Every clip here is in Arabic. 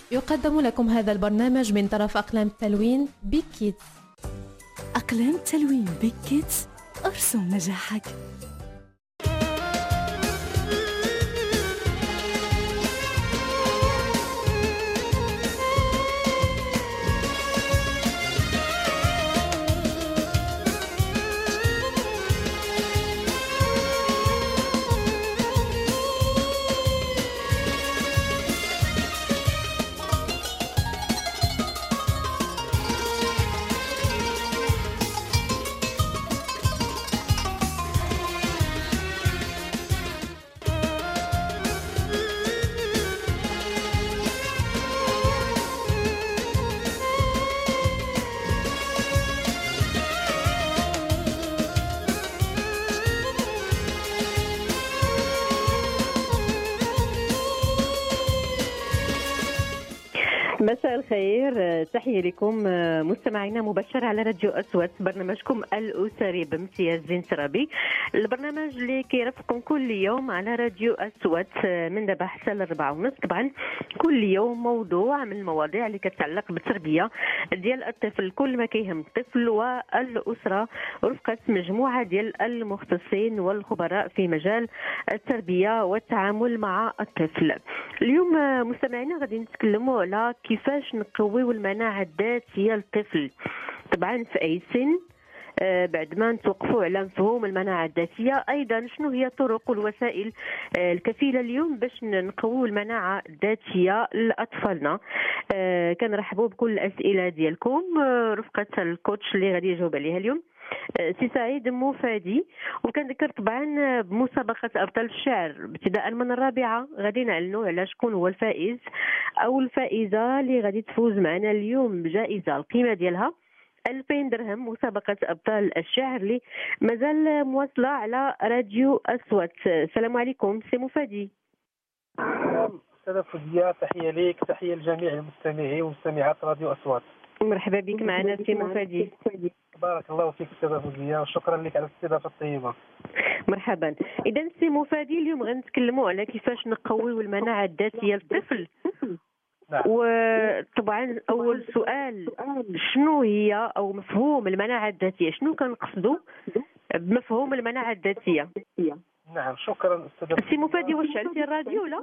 يقدم لكم هذا البرنامج من طرف أقلام التلوين بيك كيدز. أقلام التلوين بيك كيدز، ارسم نجاحك. مساء الخير، تحية لكم مستمعينا مباشرة على راديو أسود، برنامجكم الأسري بامتياز زين ترابي، البرنامج اللي كيرافقكم كل يوم على راديو أسود من دابا حتى ل4:30. طبعا كل يوم موضوع من المواضيع اللي كتعلق بالتربية ديال الطفل، كل ما كيهم الطفل والأسرة رفقة مجموعة ديال المختصين والخبراء في مجال التربية والتعامل مع الطفل. اليوم مستمعينا غادي نتكلموا على كيفاش نقويو المناعة الذاتية للطفل. طبعا في أي سن، بعد ما نتوقفوا على مفهوم المناعة الذاتية، أيضا شنو هي الطرق والوسائل الكفيلة اليوم باش نقويو المناعة الذاتية لأطفالنا. كنرحبوا بكل الأسئلة ديالكم، رفقة الكوتش اللي غادي يجاوب عليها اليوم سي سعيد موفادي. وكنذكر طبعا بمسابقة أبطال الشعر ابتداء من الرابعة، غادي نعلنوا على شكون هو الفائز أو الفائزة اللي غادي تفوز معنا اليوم بجائزة القيمة ديالها 2000 درهم، مسابقة أبطال الشعر اللي مازال مواصلة على راديو أسود. السلام عليكم سي مفادي. أستاذة فوزية، تحية ليك، تحية لجميع المستمعين ومستمعات راديو أسود. مرحبا بك معنا سي مفادي. بارك الله فيك أستاذة فوزية، وشكرا لك على الاستضافة الطيبة. مرحبا. إذا سي مفادي، اليوم غنتكلموا على كيفاش نقويو المناعة الذاتية للطفل. نعم. وطبعا أول سؤال، شنو هي أو مفهوم المناعة الذاتية؟ شنو كنقصدوا بمفهوم المناعة الذاتية؟ نعم، شكرا أستاذة سي مفادي. واش شعلتي الراديو ولا؟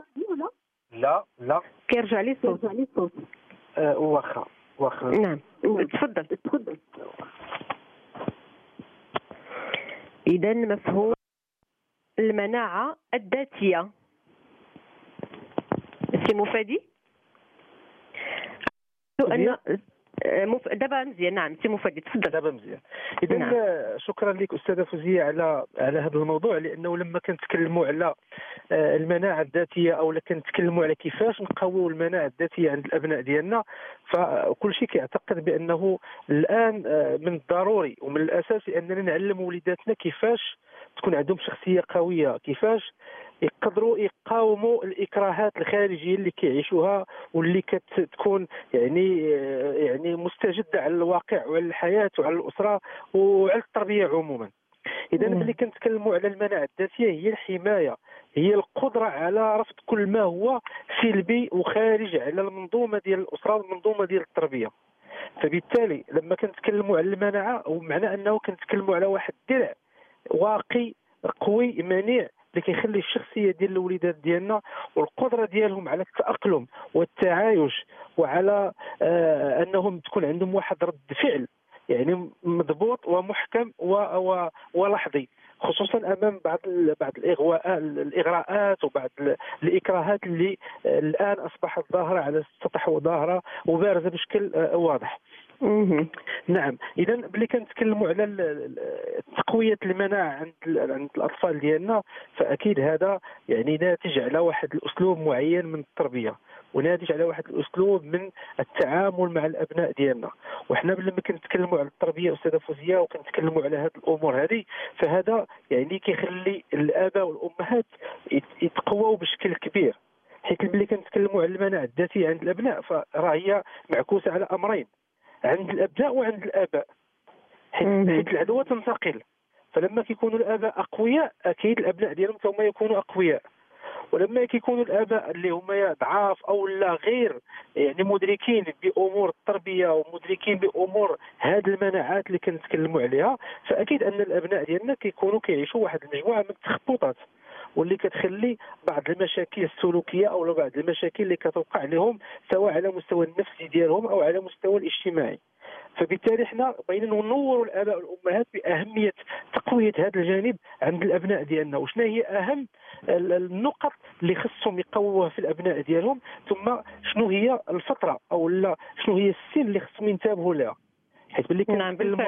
لا كيرجع لي الصوت. واخا. نعم تفضل. إذا مفهوم المناعة الذاتية سي مفادي أن دابا مزيان. نعم سي مفادي تفضل. دابا مزيان. إذا نعم. شكرا لك أستاذة فوزية على هذا الموضوع، لأنه لما كنتكلموا على المناعة الذاتية أو كنتكلموا على كيفاش نقويو المناعة الذاتية عند الأبناء ديالنا، فكل شيء كيعتقد بأنه الآن من الضروري ومن الأساسي أننا نعلم وليداتنا كيفاش تكون عندهم شخصية قوية، كيفاش يقدروا يقاوموا الإكراهات الخارجية اللي كيعيشوها واللي كتكون يعني مستجدة على الواقع وعلى الحياة وعلى الأسرة وعلى التربية عموما. إذا ملي كنتكلموا على المناعة الذاتية، هي الحماية، هي القدرة على رفض كل ما هو سلبي وخارج على المنظومة ديال الأسرة والمنظومة ديال التربية. فبالتالي لما كنتكلموا على المناعة، ومعنى أنه كنتكلموا على واحد الدرع واقي قوي منيع اللي كيخلي الشخصيه ديال الوليدات ديالنا والقدره ديالهم على التاقلم والتعايش وعلى انهم تكون عندهم واحد رد فعل يعني مضبوط ومحكم ولحظي، خصوصا امام بعض الاغراءات وبعض الاكراهات اللي الان اصبحت ظاهره على السطح وظاهره وبارزه بشكل واضح. نعم. اذا ملي كنتكلموا على تقويه المناعه عند الاطفال ديالنا، فاكيد هذا يعني ناتج على واحد الاسلوب معين من التربيه، وناتج على واحد الاسلوب من التعامل مع الابناء ديالنا. وحنا لما كنتكلموا على التربيه استاذه فوزيه وكنتكلموا على هذه الامور هذه، فهذا يعني كيخلي الاباء والامهات يتقواو بشكل كبير، حيت ملي كنتكلموا على المناعه الذاتيه عند الابناء فراه هي معكوسه على امرين، عند الابناء وعند الاباء، حيت العدوى تنتقل. فلما كيكونوا الاباء اقوياء، اكيد الابناء ديالهم ثم يكونوا اقوياء. ولما كيكونوا الاباء اللي هما ضعاف او لا غير يعني مدركين بامور التربيه ومدركين بامور هذه المناعات اللي كنتكلموا عليها، فاكيد ان الابناء ديالنا كيكونوا كيعيشوا واحد المجموعه من التخبطات واللي كتخلي بعض المشاكل السلوكيه او بعض المشاكل اللي كتوقع لهم سواء على مستوى النفسي ديالهم او على مستوى الاجتماعي. فبالتالي حنا بغينا ننوروا الاباء والامهات باهميه تقويه هذا الجانب عند الابناء ديالنا، وشنا هي اهم النقط اللي خصهم يقووها في الابناء ديالهم، ثم شنو هي الفتره او لا شنو هي السن اللي خصهم ينتبهوا لها. حيت باللي كنتكلموا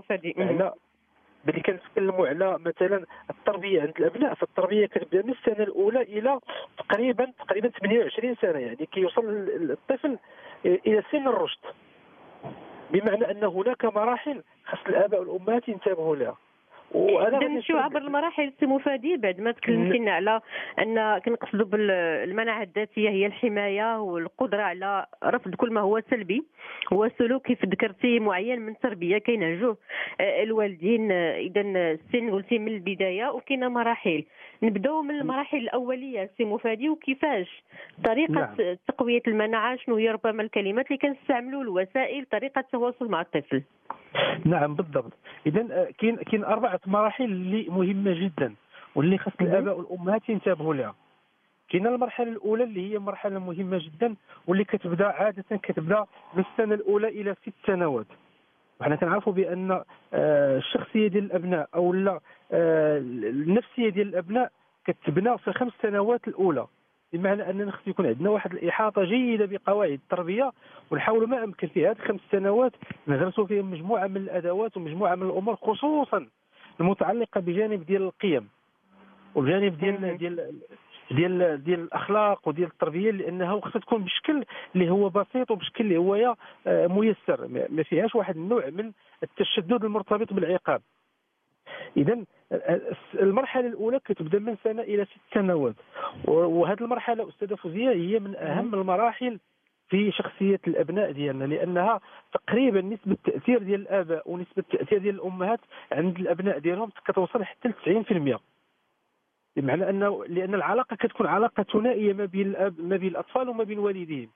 كنتكلموا على مثلا التربيه عند الابناء، فالتربيه كتبدا من السنه الاولى الى تقريبا 28 سنه، يعني كيوصل الطفل الى سن الرشد، بمعنى ان هناك مراحل خص الاباء والامهات ينتبهوا لها. وانا نمشيو عبر المراحل سي مفادي. بعد ما تكلمتينا على ان كنقصدوا بالمناعه الذاتيه هي الحمايه والقدره على رفض كل ما هو سلبي، هو سلوك كيف ذكرتي معين من التربيه كينهجوه الوالدين. اذا السن قلتي من البدايه وكاينه مراحل. نبداو من المراحل الاوليه سي مفادي، وكيفاش طريقه تقويه المناعه، شنو هي ربما الكلمات اللي كنستعملوا، الوسائل، طريقه التواصل مع الطفل. نعم بالضبط. اذا كاين 4 مراحل اللي مهمه جدا واللي خص الاباء والامهات ينتبهوا لها. كاين المرحله الاولى اللي هي مرحله مهمه جدا واللي كتبدا عاده من السنه الاولى الى 6 سنوات. وحنا كنعرفوا بان الشخصيه ديال الابناء او لا النفسيه ديال الابناء كتبنى في 5 سنوات الاولى، بمعنى اننا خص يكون عندنا واحد الاحاطه جيده بقواعد التربيه، ونحاولوا ما امكن في هذه 5 سنوات نغرسوا فيهم مجموعه من الادوات ومجموعه من الامور، خصوصا المتعلقه بجانب ديال القيم والجانب ديال الاخلاق وديال التربيه، لانها خصها تكون بشكل اللي هو بسيط وبشكل اللي هو ميسر، ما فيهاش واحد النوع من التشدد المرتبط بالعقاب. اذا المرحله الاولى كتبدا من سنه الى 6 سنوات، وهذه المرحله استاذه فوزيه هي من اهم المراحل في شخصيه الابناء ديالنا، لانها تقريبا نسبه التاثير ديال الاباء ونسبه التاثير ديال الامهات عند الابناء ديالهم كتوصل حتى ل 90%. بمعنى لان العلاقه كتكون علاقه ثنائيه ما بين الاطفال وما بين والديهم،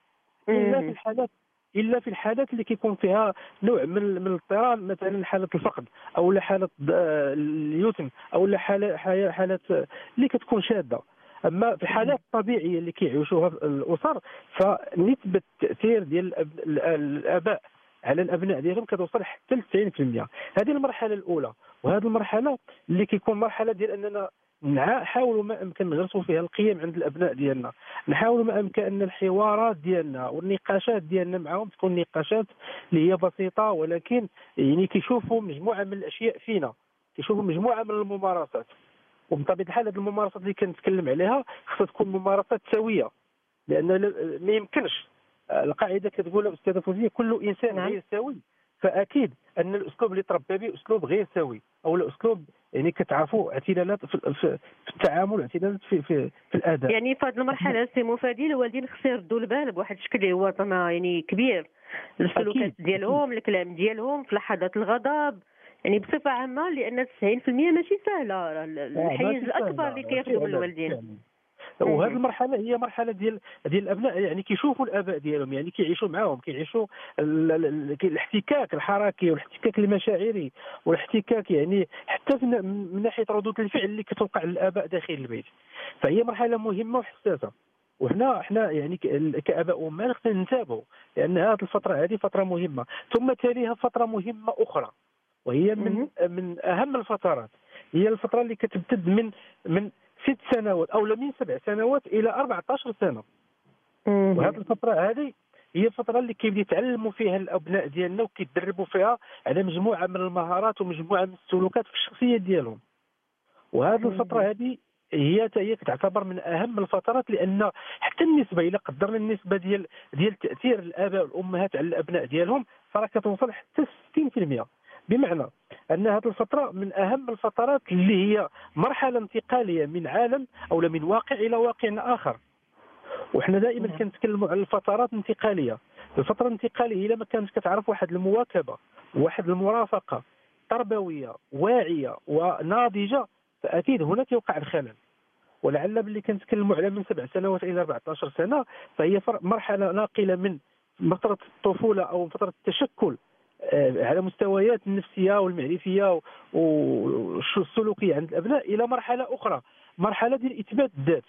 الا في الحالات اللي كيكون فيها نوع من الاضطراب، مثلا حاله الفقد او حاله اليتم او حالات اللي كتكون شاده. اما في الحالات الطبيعيه اللي كيعيشوها الاسر، فنسبه التاثير ديال الاباء على الابناء ديالهم كتوصل حتى ل 90%. هذه المرحله الاولى، وهذه المرحله اللي كيكون مرحله ديال اننا نحاولوا ما امكن نغرسوا فيها القيم عند الابناء ديالنا، نحاولوا ما امكن ان الحوارات ديالنا والنقاشات ديالنا معهم تكون نقاشات اللي هي بسيطه، ولكن يعني كيشوفوا مجموعه من الاشياء فينا، كيشوفوا مجموعه من الممارسات. وبطبيعه الحال هذه الممارسات اللي كنتكلم عليها خصها تكون ممارسات سويه، لان ما يمكنش القاعده كتقول استاذه فوزيه كل انسان غير سوي، فاكيد ان الاسلوب اللي تربى به اسلوب غير سوي، او الاسلوب يعني كتعرفوا اعتلالات في التعامل، اعتلالات في الاداء. يعني في هذه المرحله سي مفادي الوالدين خصهم يردوا البال بواحد الشكل اللي هو يعني كبير للسلوكات ديالهم، الكلام ديالهم في لحظات الغضب، يعني بصفه عامه، لان 90% ماشي سهله، الحيز الاكبر اللي كياخذوا الوالدين. وهذه المرحله هي مرحله ديال الابناء، يعني كيشوفوا الاباء ديالهم، يعني كيعيشوا معاهم، كيعيشوا الاحتكاك الحركي والاحتكاك المشاعري والاحتكاك يعني حتى من ناحيه ردود الفعل اللي كتوقع للاباء داخل البيت. فهي مرحله مهمه وحساسه، وحنا يعني كاباء وامهات خصنا ننتبهوا، لان هذه الفتره هذه فتره مهمه. ثم تليها فتره مهمه اخرى، وهي من اهم الفترات، هي الفتره اللي كتمتد من 6 سنوات او من 7 سنوات الى 14 سنه. وهذه الفتره هذه هي الفتره اللي كيبدا يتعلموا فيها الابناء ديالنا وكيتدربوا فيها على مجموعه من المهارات ومجموعه من السلوكات في الشخصيه ديالهم. وهذه الفتره هذه هي تعتبر من اهم الفترات، لان حتى النسبه الى قدرنا النسبه ديال تاثير الاباء والامهات على الابناء ديالهم فراه كتوصل حتى 60%. بمعنى ان هذه الفتره من اهم الفترات اللي هي مرحله انتقاليه من عالم او من واقع الى واقع اخر. وحنا دائما كنتكلموا على الفترات الانتقاليه. الفتره الانتقاليه الا ما كانتش كتعرف واحد المواكبه وواحد المرافقه تربويه واعيه وناضجه، فاكيد هنا كيوقع الخلل. ولعل باللي كنتكلموا على من 7 سنوات الى 14 سنه، فهي مرحله ناقله من فتره الطفوله او فتره التشكل على مستويات النفسيه والمعرفيه والسلوكيه عند الابناء الى مرحله اخرى، مرحله ديال اثبات الذات.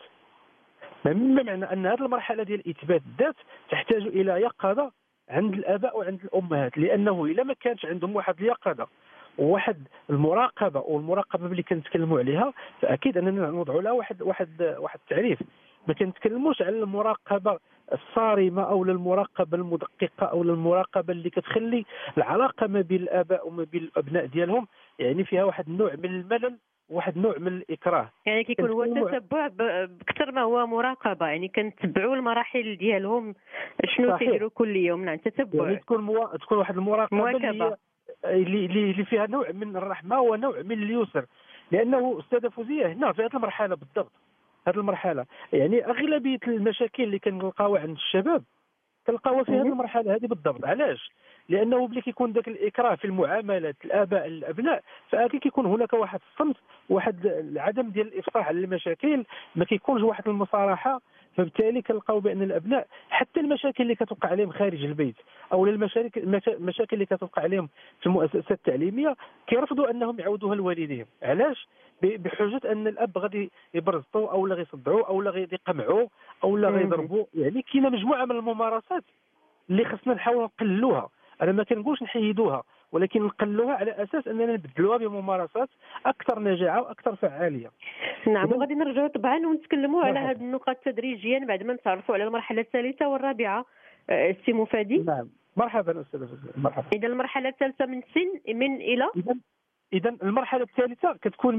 مما معنى ان هذه المرحله ديال اثبات الذات تحتاج الى يقظه عند الاباء وعند الامهات، لانه الا ما كانش عندهم واحد اليقظه وواحد المراقبه، والمراقبه اللي كنتكلموا عليها فاكيد اننا نوضعوا لها واحد التعريف. ما كنتكلموش على المراقبه الصارمه او المراقبه المدققه او المراقبه اللي كتخلي العلاقه ما بين الاباء وما بين الابناء ديالهم يعني فيها واحد النوع من الملل وواحد النوع من الاكراه. يعني كيكون هو تتبع بكثر ما هو مراقبه، يعني كنتبعوا المراحل ديالهم شنو كيديروا كل يوم. نعم، تتبع يعني تكون واحد المراقبه اللي فيها نوع من الرحمه ونوع من اليسر. لانه استاذه فوزيه هنا في هذه المرحله بالضبط، هذه المرحله يعني اغلبيه المشاكل اللي كنلقاوها عند الشباب كنلقاوها في هذه المرحله هذه بالضبط. علاش؟ لانه ملي كيكون ذاك الاكراه في المعاملات الاباء للابناء فاكيد كيكون هناك واحد الصمت، واحد العدم ديال الافصاح على المشاكل، ما كيكونش واحد المصارحه. فبالتالي كنلقاو بان الابناء حتى المشاكل اللي كتوقع عليهم خارج البيت او المشاكل اللي كتوقع عليهم في المؤسسات التعليميه كيرفضوا انهم يعودوها لوالديهم. علاش؟ بحجه ان الاب غادي يبرزطوا او لا غيصدعوا او لا غادي يقمعوا او لا غيضربوا. يعني كاينه مجموعه من الممارسات اللي خصنا نحاول نقللوها. انا ما كنقولش نحيدوها، ولكن نقللوها على اساس اننا نبدلوها بممارسات اكثر نجاعه واكثر فعاليه. نعم، وغادي نرجعوا طبعا ونتكلموا على هذه النقاط تدريجيا بعد ما نتعرفوا على المرحله الثالثه والرابعه. سي مفادي. نعم، مرحبا استاذ مرحبا. اذا المرحله الثالثه من سن من الى اذا المرحله الثالثه كتكون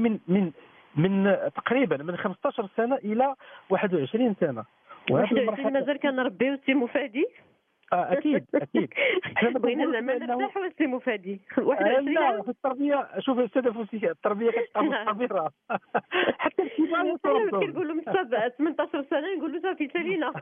من تقريبا من 15 سنه الى 21 سنه. وهذه المرحله مازال كنربيو سي مفادي. اكيد حنا بغينا زعما نرتاحوا سي مفادي. 21 عام في التربيه. شوف استاذ فوزيه، التربيه كتبقى مستمره حتى الكبار كنقولوا من 18 سنه نقولوا صافي سالينا.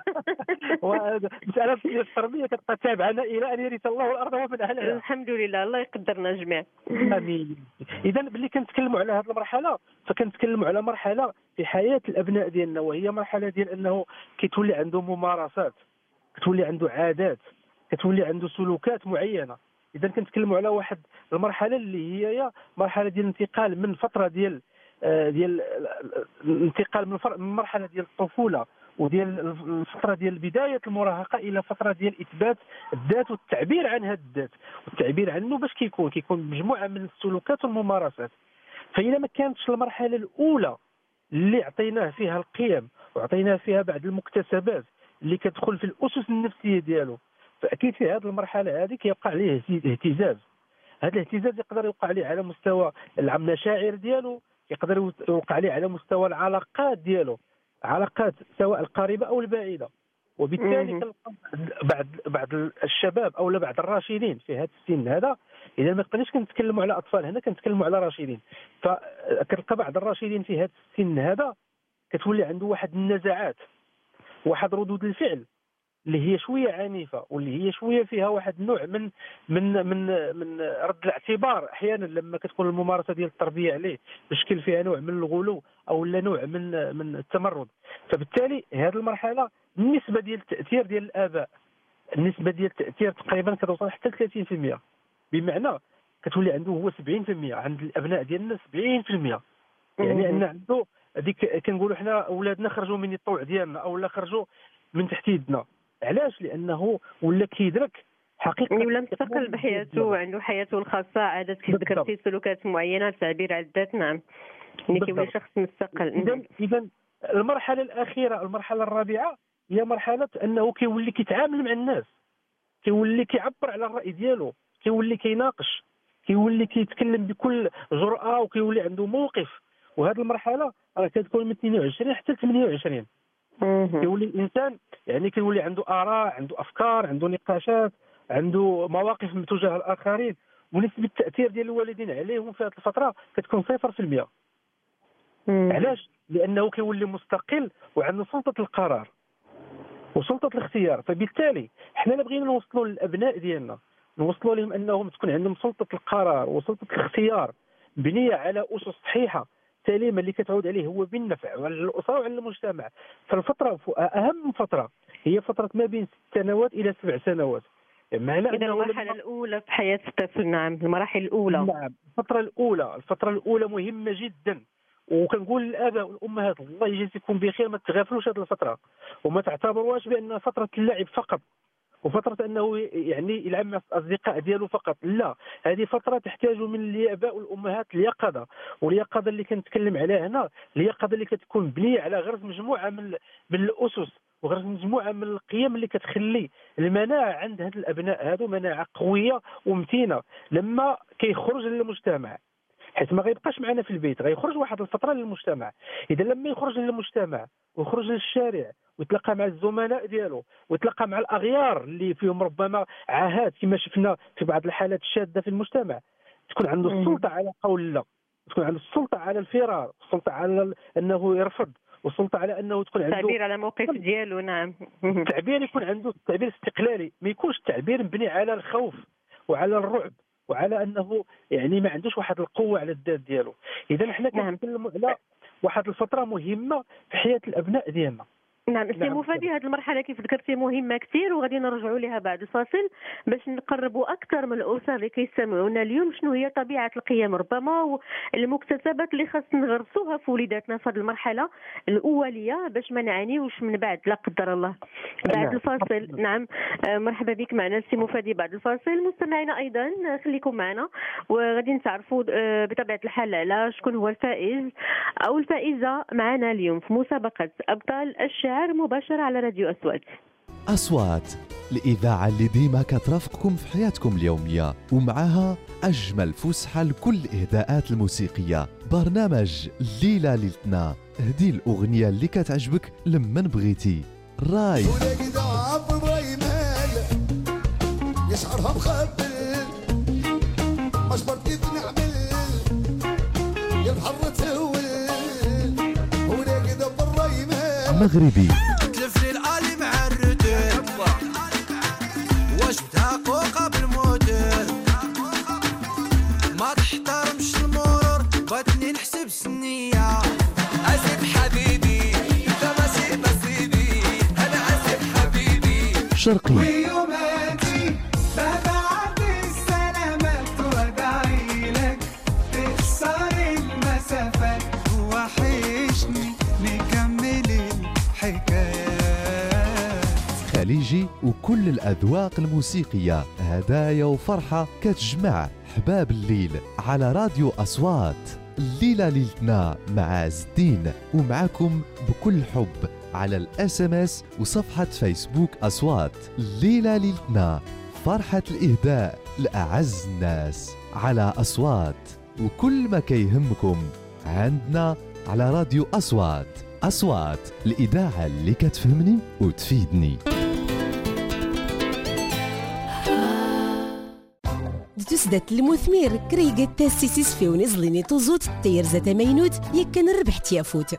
مساله التربيه كتبقى تابعنا الى ان يرث الله الارض ومن اهلها. الحمد لله، الله يقدرنا جميعا. امين. اذا ملي كنتكلموا على هذه المرحله فكنتكلموا على مرحله في حياه الابناء ديالنا، وهي مرحله ديال انه كيتولي عنده ممارسات، كتولي عنده عادات، كتولي عنده سلوكات معينه. اذا كنتكلموا على واحد المرحله اللي هي مرحله ديال الانتقال من فتره ديال الانتقال من مرحله ديال الطفوله وديال الفتره ديال بدايه المراهقه الى فتره ديال اثبات الذات والتعبير عن هذا الذات، والتعبير عنه باش كيكون مجموعه من السلوكات والممارسات. فإذا ما كانتش المرحله الاولى اللي عطيناه فيها القيم وعطيناه فيها بعض المكتسبات اللي كتدخل في الاسس النفسيه ديالو، فاكيد في هذه المرحله هذه كيوقع عليه اهتزاز. هذا الاهتزاز يقدر يوقع عليه على مستوى المشاعر ديالو، يقدر يوقع عليه على مستوى العلاقات ديالو، علاقات سواء القريبه او البعيده. وبالتالي بعض الشباب او بعض الراشدين في هذا السن هذا، اذا ما كناش كنتكلموا على اطفال هنا كنتكلموا على راشدين، فكتلقى بعض الراشدين في هذا السن هذا كتولي عنده واحد النزعات، واحد ردود الفعل اللي هي شويه عنيفه، واللي هي شويه فيها واحد النوع من رد الاعتبار احيانا لما كتكون الممارسه ديال التربيه عليه بشكل فيها نوع من الغلو او لا نوع من التمرد. فبالتالي هذه المرحله النسبه ديال التاثير ديال الاباء، النسبه ديال التاثير تقريبا كتوصل حتى ل 30%، بمعنى كتولي عنده هو 70%، عند الابناء ديالنا 70%. يعني ان عنده هذيك كنقولوا حنا اولادنا خرجوا من الطوع ديالنا او لا خرجوا من تحت يدنا. علاش؟ لانه ولا كيدرك حقيقه ولا مستقل بحياته وعنده حياته الخاصه، عادات كيف ذكرتي، سلوكات معينه، التعبير على الذات. نعم، يعني كيولي شخص مستقل. اذا المرحله الاخيره، المرحله الرابعه، هي مرحله انه كيولي كيتعامل مع الناس، كيولي كيعبر على الراي ديالو، كيولي كيناقش، كيولي كيتكلم بكل جرأه وكيولي عنده موقف. وهذه المرحله راه كتكون من 22 حتى 28. كيولي الانسان يعني كيولي عنده اراء، عنده افكار، عنده نقاشات، عنده مواقف تجاه الاخرين، ونسبه التاثير ديال الوالدين عليهم في هذه الفتره كتكون 0%. علاش؟ لانه كيولي مستقل وعنده سلطه القرار وسلطه الاختيار. فبالتالي حنا اللي بغينا نوصلوا للابناء ديالنا، نوصلوا لهم انهم تكون عندهم سلطه القرار وسلطه الاختيار مبنيه على اسس صحيحه، السليمه اللي كتعود عليه هو بالنفع وعلى الاسره وعلى المجتمع. فالفتره اهم فتره هي فتره ما بين 6 سنوات الى 7 سنوات. معنى إذا المرحله الاولى في حياه الطفل. نعم، المراحل الاولى. نعم، الفتره الاولى مهمه جدا، وكنقول للاباء والامهات الله يجازيكم بخير ما تغافلوش هذه الفتره وما تعتبروهاش بانها فتره اللعب فقط وفتره انه يعني يلعب مع الاصدقاء ديالو فقط. لا، هذه فتره تحتاج من الاباء والامهات اليقظه، واليقظه اللي كنتكلم عليها هنا اليقظه اللي كتكون مبنيه على غرس مجموعه من الاسس وغرس مجموعه من القيم اللي كتخلي المناعه عند هاد الابناء هادو مناعه قويه ومتينه لما كيخرج للمجتمع، حيت ما غيبقاش معنا في البيت، غيخرج واحد الفتره للمجتمع. اذا لما يخرج للمجتمع ويخرج للشارع ويتلاقى مع الزملاء ديالو ويتلاقى مع الاغيار اللي فيهم ربما عاهات كما شفنا في بعض الحالات الشاذه في المجتمع، تكون عنده السلطه على قول لا، تكون عنده السلطه على الفرار، السلطه على انه يرفض، والسلطه على انه تكون عنده تعبير على موقف ديالو. نعم. التعبير يكون عنده تعبير استقلالي، ما يكونش التعبير مبني على الخوف وعلى الرعب وعلى انه يعني ما عندوش واحد القوه على الذات ديالو. اذا حنا كنتكلموا على واحد الفتره مهمه في حياه الابناء ديالنا. نعم سي مفادي، هذه المرحله كيف ذكرتي مهمه كثير، وغادي نرجعوا لها بعد الفاصل باش نقربوا اكثر من الاسر اللي كيستمعونا اليوم شنو هي طبيعه القيم ربما والمكتسبات اللي خاص نغرسوها في وليداتنا في هذه المرحله الاوليه باش ما نعانيوش من بعد لا قدر الله بعد الفاصل. نعم، مرحبا بك معنا سي مفادي بعد الفاصل. مستمعينا ايضا خليكم معنا وغادي نتعرفوا بطبيعه الحال على شكون هو الفائز او الفائزه معنا اليوم في مسابقه ابطال الشعر مباشرة على راديو أصوات، الإذاعة اللي ديما كترافقكم في حياتكم اليومية ومعها أجمل فسحة لكل الإهداءات الموسيقية. برنامج ليلة ليلتنا، هدي الأغنية اللي كتعجبك لمن بغيتي. راي يشعرها مخبل مجبر كيف نعمل يبحر تهول مغربي تلفني العالي مع الرتل واش بتحقق بالموتر ما تحترمش المرور بغيتني نحسب سنية اسف حبيبي انت ماشي نصيبي انا اسف حبيبي شرقي ويوماتي ببعت السلامات وادعي لك تكسر المسافات وحشني خليجي وكل الأذواق الموسيقية، هدايا وفرحة كتجمع حباب الليل على راديو أصوات. الليلة ليلتنا مع عز الدين ومعكم بكل حب على الSMS وصفحة فيسبوك أصوات. الليلة ليلتنا، فرحة الإهداء لأعز الناس على أصوات، وكل ما كيهمكم عندنا على راديو أصوات، الإذاعة اللي كتفهمني وتفيدني. تسدت المثمير كريقة تاسيسيس في ونزليني توزوت تير زتا مينوت يكن ربحت يافوت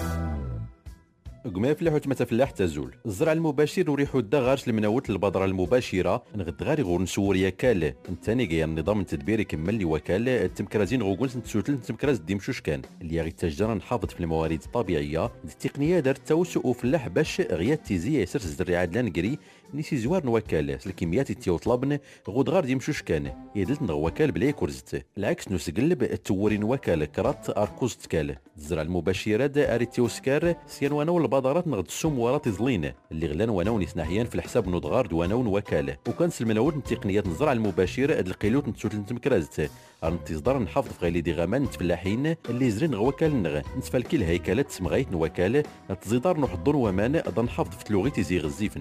قما فلاح وتما فلاح تزول الزرع المباشر وريحو الدغارش المناوت البذره المباشره نغد غاري غور نسور يا كاله انتاني كاع النظام التدبيري كمل لي وكاله التمكرازين غوكون نتسوتل التمكراز ديمشوش كان اللي غي تشجر نحافظ في الموارد الطبيعيه التقنيه دارت توسع فلاح باش غيات تيزي يسر الزريعه لانكري نيسي زوار نوكاله الكميات تيو طلبن غود غار ديمشوش كان يدلت نغوكال بلا كورزت العكس نسقلب التورين وكاله كرات اركوز تكاله الزرع المباشره دا اريتيوسكار سيانوانا البادرات نغد السوم ورات زلينه اللي غلان وانا ونسناحيان في الحساب نضغار دوانا وكاله وكان سلمناوت التقنيات نزرع المباشره اد القيلوت نتسوت نتمكرازت انتظار نحافظ في غيلي دي غامان نتفلاحين اللي زرين غوكال نغ نتفالكي الهيكلات سمغيت نوكاله تزيدار نحضر ومان نحافظ في تلوغيتي زي غزيفن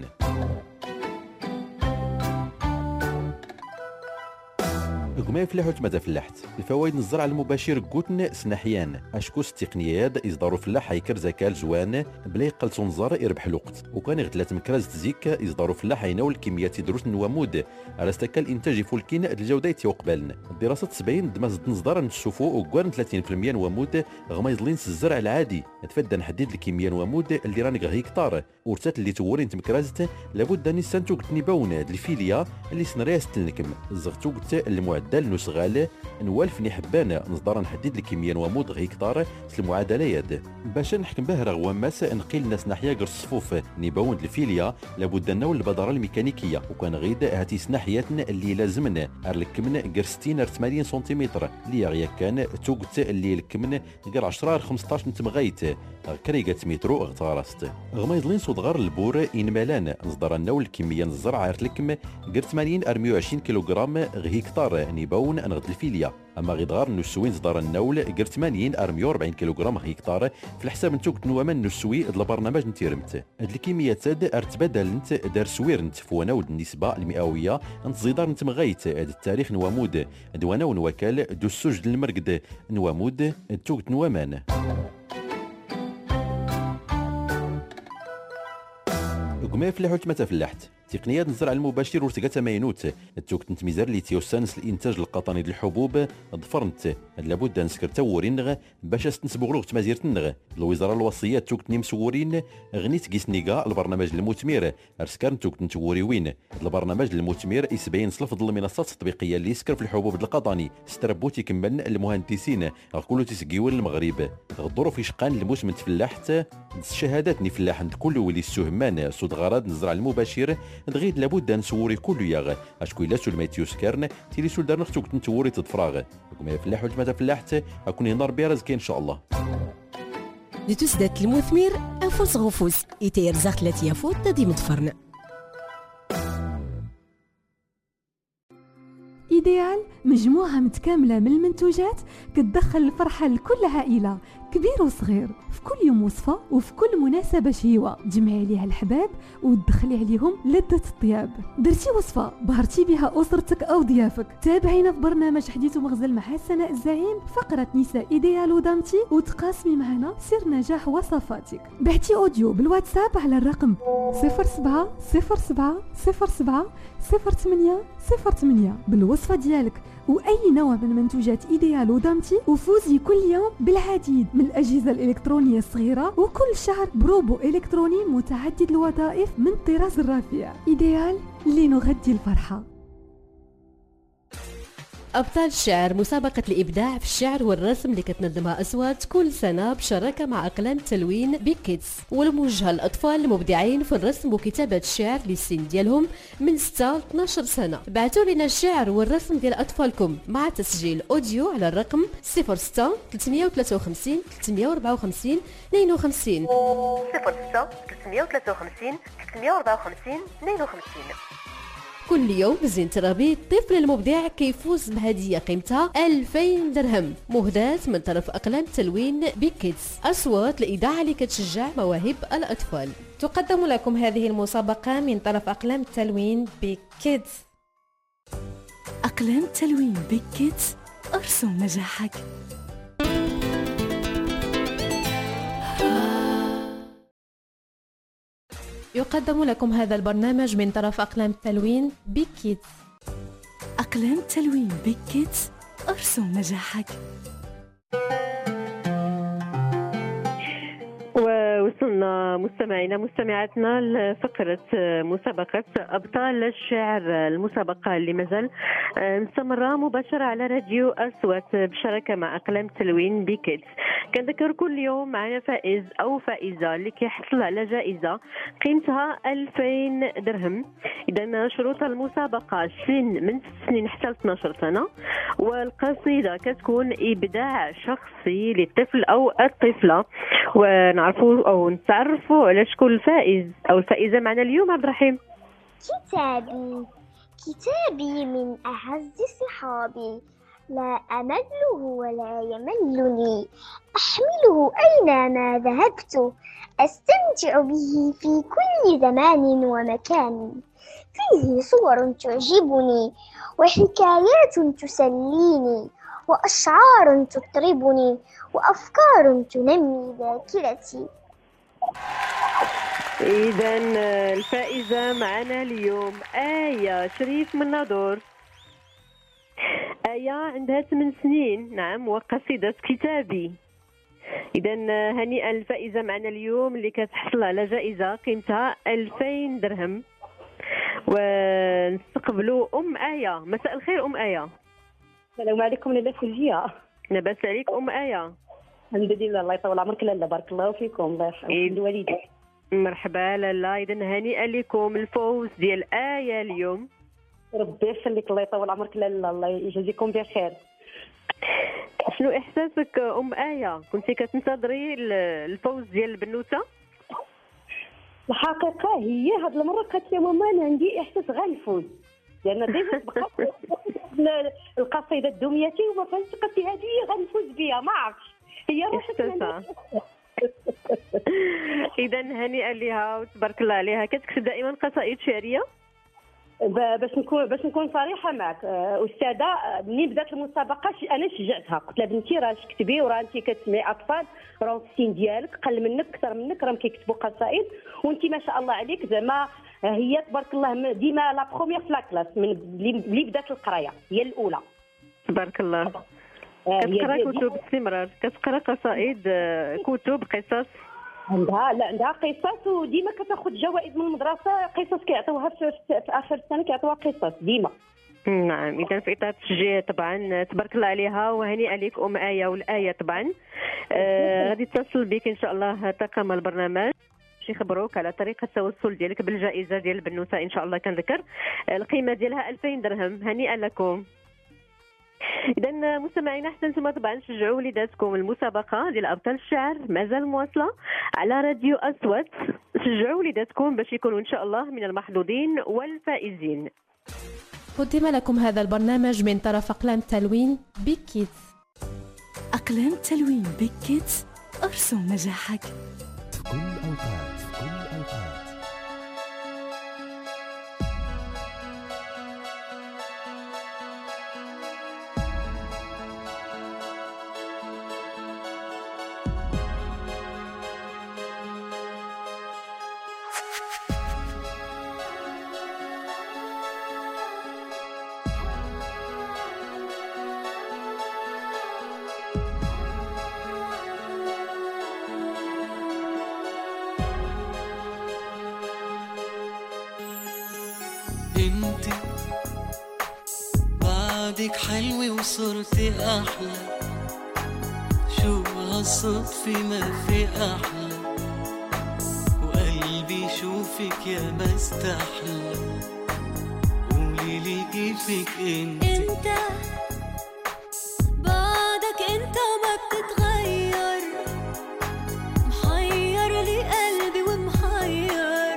قما يفلاحو تما فلاحت الفوائد الزرع المباشر قوتن سناحيان اشكوس التقنيات يصدروا فلاح هيكر زكال زوان بلا يقلصوا نزار يربح الوقت وكان يغتلات مكراز تزيك يصدروا فلاح يناول الكميات دروس نوامود على استكال انتاج فولكين الجوده يتوقبلن الدراسات 70 دماز نصدر نشوفوا وكوان 30% نوامود غما يزلين الزرع العادي تفدى نحدد الكميه نوامود اللي راني غير هكتار ورتات اللي تورين تمكرازت لابد اني سانتو قتني باون الفيليا اللي سنريا ستلنكم زغتو قت المعدل دال نسغال نوالفني حبان نصدر نحدد الكميه نوامود هكتار المعادله يد باش نحكم به رغوا ماس نقيل ناس ناحيه غير الصفوف نيباوند الفيليا لابد نول البدره الميكانيكيه وكان غيد هاتي سناحياتنا اللي لازمنا ارلكمن غير 60 80 سنتيمتر اللي غيا كان توقت اللي لكمن غير 10 15 نتمغيت كريغه مترو اغتارست غما يضلين صدغار البور مالان نصدر نول الكميه الزرع ارلكم غير 80 120 كيلوغرام هكتار نيباون نغد الفيليا اما غيدغار نسوي نصدر النول غير 80 140 كيلوغرام هكتار في الحساب نتوقت نوامن نسوي البرنامج نتيرمت هاد الكميات ارتبادل نت دار سويرنت فوناود النسبه المئويه نتزيدار نتمغيت هاد التاريخ نوامود دوانا ونوكال دو السجد المرقد نوامود توقت نوامان قما فلاحوت متى فلاحت تقنيات الزرع المباشر ورتقى تماينوت التوكت نتميزار اللي تيوسانس الانتاج القطني للحبوب ضفرنت لابد نسكر تورين باش تنسبغلوغ تمازيرتنغ الوزاره الوصيه توكت مسورين غنيت كيسنيكا البرنامج المثمر ارسكار توكت نتوريوين البرنامج المثمر يسبين صلف ضل المنصات التطبيقيه اللي يسكر في الحبوب القطني استربوتي كملن المهندسين كله تسقيون المغرب غدوروا في شقان الموسم تفلاحت الشهادات نفلاح عند كل ولي السهمان صود غرض الزرع المباشر دغيد لابد نسوري كل ياغ اشكو الا سول ميتيوس كارن تيلي سول دار نختوك نتوري تدفراغ كما يفلاح وجماعه فلاحت اكون هنا ربي رزق ان شاء الله لتسدات المثمر انفوس غفوس يتير زاخلات يافوت دي متفرن إيديال مجموعة متكاملة من المنتوجات كتدخل الفرحة لكل عائلة كبير وصغير في كل يوم وصفة وفي كل مناسبة شهيوة تجمعي عليها الحباب وتدخلي عليهم لذة الطياب درتي وصفة بهرتي بها أسرتك أو ضيافك تابعينا في برنامج حديث ومغزل مع سناء الزعيم فقرة نساء إيديال ودامتي وتقاسمي معنا سر نجاح وصفاتك بعتي أوديو بالواتساب على الرقم 07 07 07 08 08 بالوصفة ديالك وأي نوع من منتوجات إيديال ودامتي وفوزي كل يوم بالعديد من الأجهزة الإلكترونية الصغيرة وكل شهر بروبو إلكتروني متعدد الوظائف من الطراز الرفيع إيديال لنغذي الفرحة. أبطال الشعر مسابقة الإبداع في الشعر والرسم اللي كتنظمها أصوات كل سنة بشراكة مع أقلام التلوين بيك كيدز والموجهة للأطفال المبدعين في الرسم وكتابة الشعر للسن ديالهم من 6 ل 12 سنة. بعثوا لنا الشعر والرسم ديال أطفالكم مع تسجيل أوديو على الرقم 06 353 354 52 06 353 354 52. كل يوم بزين ترابي الطفل المبدع كيفوز بهدية قيمتها 2000 درهم مهداة من طرف أقلام التلوين بيك كيدز أصوات الإذاعة اللي كتشجع مواهب الأطفال. تقدم لكم هذه المسابقة من طرف أقلام التلوين بيك كيدز. أقلام التلوين بيك كيدز أرسم نجاحك. يقدم لكم هذا البرنامج من طرف أقلام التلوين بيك كيدز. أقلام التلوين بيك كيدز أرسم نجاحك. وصلنا مستمعينا مستمعاتنا لفقرة مسابقة أبطال الشعر، المسابقة اللي مازال مستمرة مباشرة على راديو أصوات بشراكة مع أقلام التلوين بيك كيدز. كنذكر كل يوم معنا فائز أو فائزة اللي كيحصل على جائزة قيمتها 2000 درهم. إذا شروط المسابقة سن من 6 سنين حتى 12 سنة، والقصيدة كتكون إبداع شخصي للطفل أو الطفلة. ونعرفوا أو نتعرفوا على شكون الفائز أو الفائزة معنا اليوم. عبد الرحيم. كتابي من أعز صحابي، لا أمله ولا يملني، أحمله أينما ذهبت، أستمتع به في كل زمان ومكان، فيه صور تعجبني وحكايات تسليني وأشعار تطربني وأفكار تنمي ذاكرتي. إذا الفائزة معنا اليوم آية شريف من ناظور. آية عندها 8 سنين، نعم، وقصيدة كتابي. إذا هنيئا الفائزة معنا اليوم اللي كتحصل على جائزة قيمتها 2000 درهم. ونستقبلوا أم آية. مساء الخير أم آية. السلام عليكم لاله فوزيه. لاباس عليك ام ايه؟ الحمد لله الله يطول عمرك لاله، بارك الله فيكم، الله يرحم الوالدين. مرحبا لاله، اذا هنيئا لكم الفوز ديال ايه اليوم. ربي يخليك الله يطول عمرك لاله، الله يجازيكم بخير. شنو احساسك ام ايه؟ كنتي كتنتظري الفوز ديال البنوته؟ الحقيقه هي هاد المره قالت لي ماما انا عندي احساس غنفوز، لان ديما سبقت القصيده الدميتي وما فهمتش، قالت لي هذه غنفوز بها، ما عرفتش هي احساسها. اذا هنيئا لها وتبارك الله عليها. كتكتب دائما قصائد شعريه؟ باش نكون صريحه معك استاذه، ملي بدات المسابقه انا شجعتها، قلت لها بنتي راه كتبي وراه انت كتسمعي اطفال راه في السن ديالك قل منك اكثر منك راهم كيكتبوا قصائد، وانت ما شاء الله عليك زعما هي تبارك الله ديما لا بروميير في لا كلاس من اللي بدات القرايه هي الاولى تبارك الله. كتقرا كتب باستمرار؟ كتقرا قصائد كتب قصص؟ عندها قصص، وديما كتاخذ جوائز من المدرسه، قصص كيعطيوها في اخر السنه كيعطيوها قصص ديما. نعم، اذا في اطار التشجيع طبعا تبارك الله عليها وهنيئا لك ام ايه والايه طبعا. غادي تتصل بك ان شاء الله طاقم البرنامج شي خبروك على طريقه التوصل ديالك بالجائزه ديال البنوته ان شاء الله. كنذكر القيمه ديالها 2000 درهم. هنيئا لكم. إذا مستمعينا احسنتم طبعا شجعوا وليداتكم. المسابقة ديال أبطال الشعر مازال مواصلة على راديو أصوات. شجعوا وليداتكم باش يكونوا إن شاء الله من المحظوظين والفائزين. قدم لكم هذا البرنامج من طرف أقلام تلوين بيك كيدز. أقلام تلوين بيك كيدز، أرسم نجاحك في كل أوقات. انت بعدك حلوة وصرتي احلى، شو هالصدفة ما في احلى، وقلبي شوفك يا ما استحلى، قولي لي كيفك انت بعدك انت ما بتتغير، محير لي قلبي ومحير،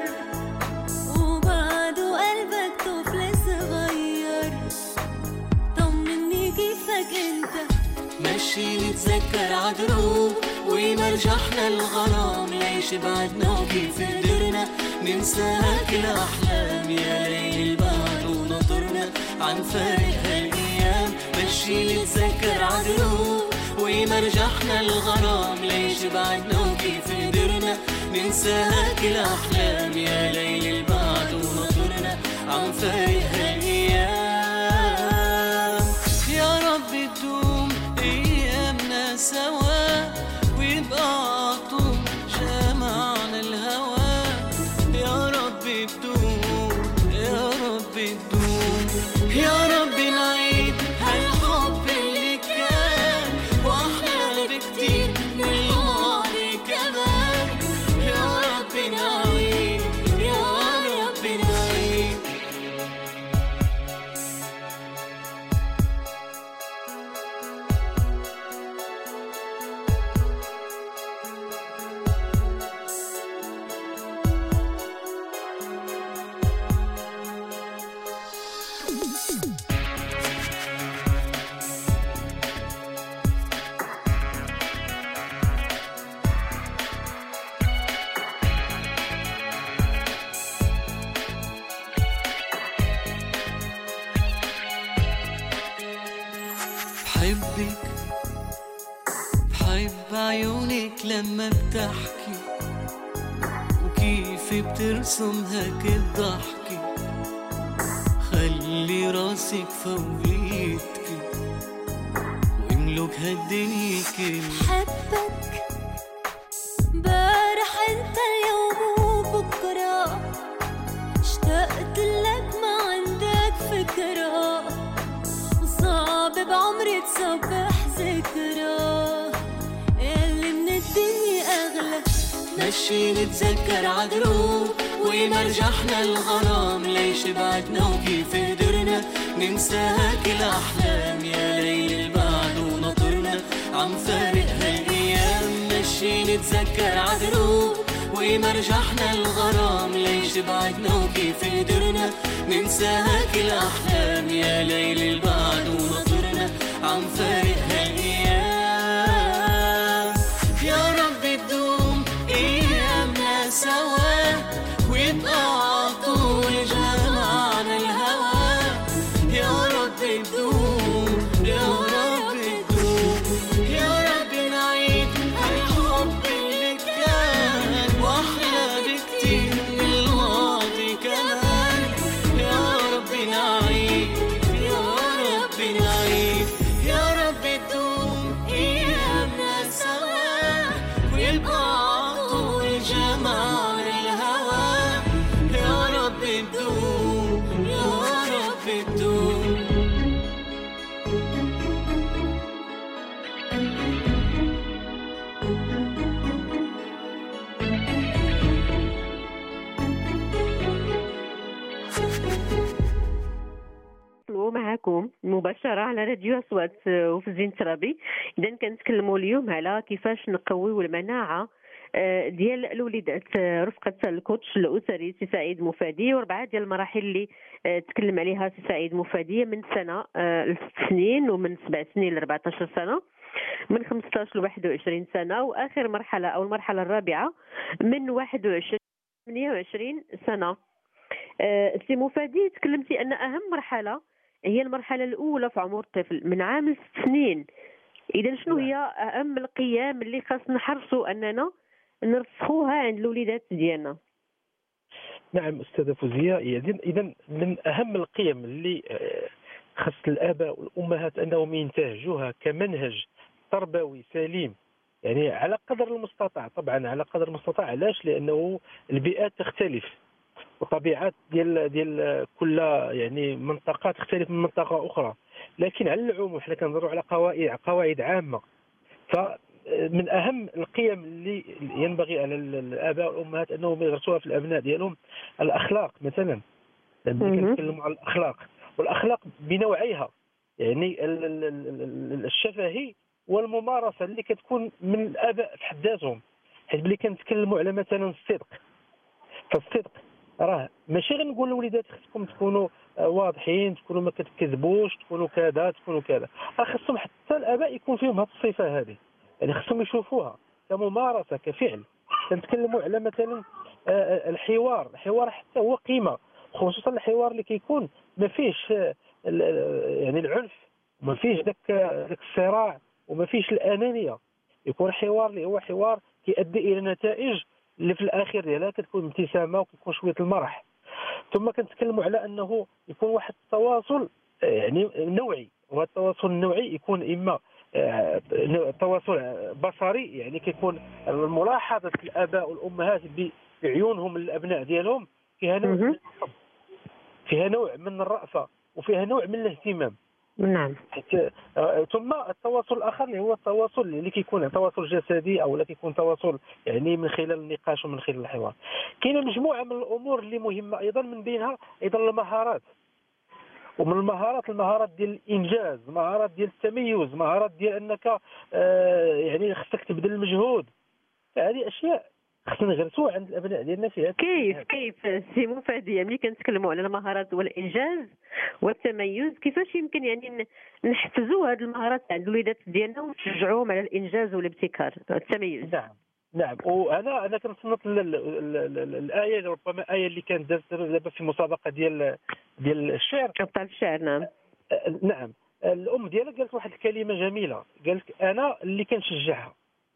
وبعده قلبك طفل صغير، طمني كيفك انت، مشي نتذكر عدروب ويمرجحنا الغرام، ليش بعدنا وكيف قدرنا ننسى كل احلام، يا ليل البعد ونطرنا عن فارق هالايام، مشي نتذكر عدروب ويمرجحنا الغرام، ليش بعدنا وكيف قدرنا ننسى كل احلام، يا ليل البعد ونطرنا عن فارق هالايام، يا رب تدوم ايامنا سوا ويبقى عطوم جمعنا الهوى، يا رب تدوم يا رب تدوم، يا رب نعيد هالحب اللي كان واحلى بكتير من الماضي كمان، يا رب نعيد يا رب نعيد. بحبك بحب عيونك لما بتحكي، وكيف بترسم هيك الضحكة، خلي راسك فوقيتكي واملك هالدنيا كلها. بحبك بارح انت اليوم وبكرة، اشتقت لك ما عندك فكرة، صعب بعمري ماشي نتذكر عدروب وما رجحنا الغرام ليش بعدنا وكيف قدرنا ننساها كل أحلام يا ليل البعد ونطرنا عم فارق هالأيام ماشي نتذكر عدروب وما رجحنا الغرام ليش بعدنا وكيف قدرنا ننساها كل أحلام يا ليل البعد ونطرنا عم فارق هالأيام يا رب تدوم أيامنا سوا ويبقى عطول جمعنا الهوى يا رب تدوم يا رب تدوم يا رب نعيد الحب اللي كان واحلى بكتير من الماضي كمان يا رب نعيد يا رب نعيد يا رب تدوم ايامنا سوا ويبقى عطول جمعنا الهوى يا رب تدوم يا رب تدوم معكم مباشرة على راديو أصوات وفي زين ترابي. إذا كنتكلموا اليوم على كيفاش نقويو المناعة ديال الوليدات رفقة الكوتش الأسري سي سعيد مفادي، وربعة ديال المراحل اللي تكلم عليها سي سعيد مفادي من سنة ل 6 سنين، ومن 7 سنين ل 14 سنة، من 15 ل 21 سنة، وآخر مرحلة أو المرحلة الرابعة من 21 ل 28 سنة. سي مفادي تكلمتي أن أهم مرحلة هي المرحلة الأولى في عمر الطفل من عام 6 سنين. إذا شنو هي أهم القيم اللي خاص نحرصوا أننا نرسخوها عند الوليدات ديالنا؟ نعم أستاذة فوزية، إذا من أهم القيم اللي خاص الآباء والأمهات أنهم ينتهجوها كمنهج تربوي سليم، يعني على قدر المستطاع، طبعا على قدر المستطاع. علاش؟ لأنه البيئات تختلف وطبيعات ديال كل يعني منطقه تختلف من منطقه اخرى، لكن على العموم حنا كنهضروا على قواعد عامه. فمن اهم القيم اللي ينبغي على الاباء والامهات انهم يغرسوها في الابناء ديالهم الاخلاق. مثلا لما كنتكلموا على الاخلاق، والاخلاق بنوعيها، يعني الشفهي والممارسه اللي كتكون من الاباء في حد ذاتهم. حيت ملي كنتكلموا على مثلا الصدق، فالصدق راه ماشي غنقول للوليدات خصكم تكونوا واضحين، تكونوا ما كتكذبوش، تكونوا كذا تكونوا كذا، راه خصهم حتى الاباء يكون فيهم هذه الصفه هذه، يعني خصهم يشوفوها كممارسه كفعل. كنتكلموا على مثلا الحوار حتى هو قيمه، خصوصا الحوار اللي كيكون ما فيش يعني العنف، وما فيش داك الصراع، وما فيش الانانيه. يكون حوار اللي هو حوار كيؤدي الى نتائج اللي في الاخير ديالها كتكون ابتسامه وكيكون شويه المرح. ثم كنتكلموا على انه يكون واحد التواصل يعني نوعي، وهذا التواصل النوعي يكون اما تواصل بصري، يعني كيكون ملاحظه الاباء والامهات بعيونهم للابناء ديالهم فيها نوع من الحب، فيها نوع من الرأفه، وفيها نوع من الاهتمام. نعم. ثم التواصل الاخر اللي هو التواصل اللي كيكون تواصل جسدي، او لا كيكون تواصل يعني من خلال النقاش ومن خلال الحوار. كاينه مجموعه من الامور اللي مهمه ايضا، من بينها ايضا المهارات. ومن المهارات ديال الانجاز، مهارات ديال التميز، مهارات ديال انك يعني خصك تبذل المجهود. هذه اشياء خصنا نغرسوها عند الابناء ديالنا فيها. كيف سي مفادي ملي كنتكلموا على المهارات والانجاز والتميز، كيفاش يمكن يعني نحفزوا هذه المهارات عند الوليدات ديالنا ونشجعوهم على الانجاز والابتكار التميز؟ نعم. وانا كنصنت الايه، ربما ايه اللي كانت دازت دابا في مسابقه ديال الشعر، ابطال الشعر. نعم. الام ديالها قالت واحد الكلمه جميله، قالت انا اللي كنشجعها،